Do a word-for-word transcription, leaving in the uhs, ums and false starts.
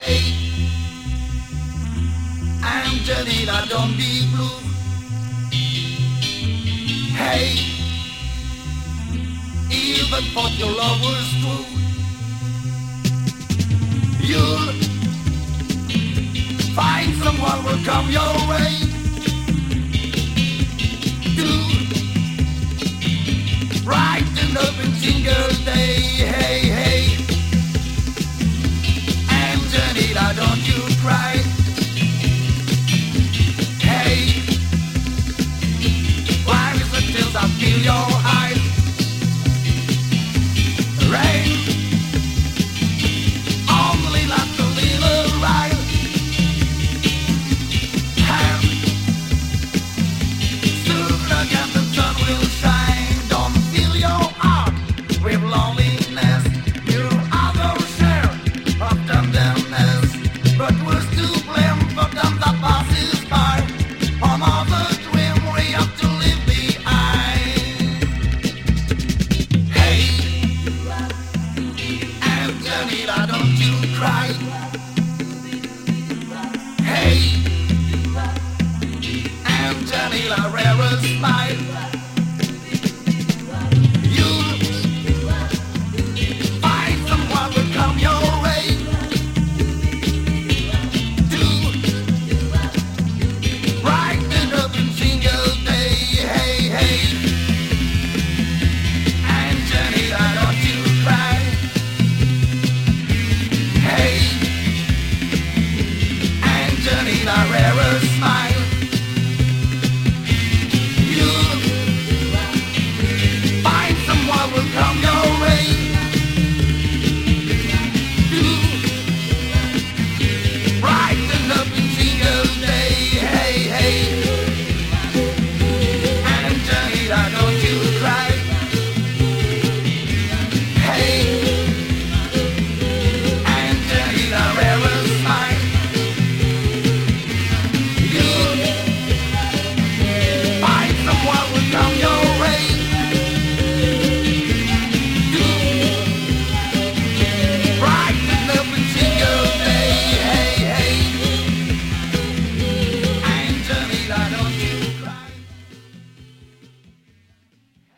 Hey, Angelina, don't be blue. Hey, even thought your love was true. You'll find someone will come your way. Do brighten up in single day. Hey, hey, Angelina, don't you cry. Hey, why is the tears that fill your eyes? Rain only lasts a little while, and soon again the sun will shine. Don't fill your heart with loneliness. You are the share of tenderness, but we're still blame for them that passes by. Another dream we have to leave behind. Hey, Angelina, don't you cry.